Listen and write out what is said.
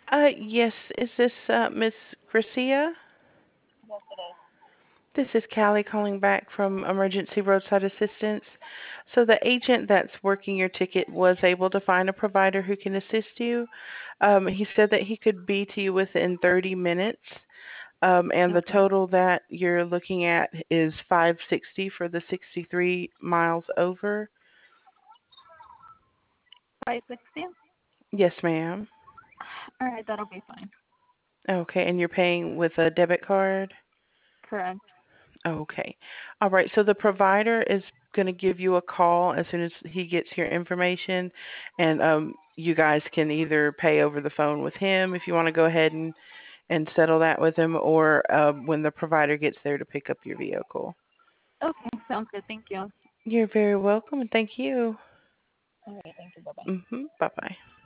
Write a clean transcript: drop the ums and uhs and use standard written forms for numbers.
Yes, is this Miss Gracia? Yes, it is. This is Callie calling back from Emergency Roadside Assistance. So the agent that's working your ticket was able to find a provider who can assist you. He said that he could be to you within 30 minutes. And the Okay. total that you're looking at is 560 for the 63 miles over. 560? Yes, ma'am. All right, that'll be fine. Okay, and you're paying with a debit card? Correct. Okay. All right. So the provider is going to give you a call as soon as he gets your information, and you guys can either pay over the phone with him if you want to go ahead and settle that with him, or when the provider gets there to pick up your vehicle. Okay, sounds good. Thank you. You're very welcome, and thank you. All right, thank you. Bye bye. Bye bye.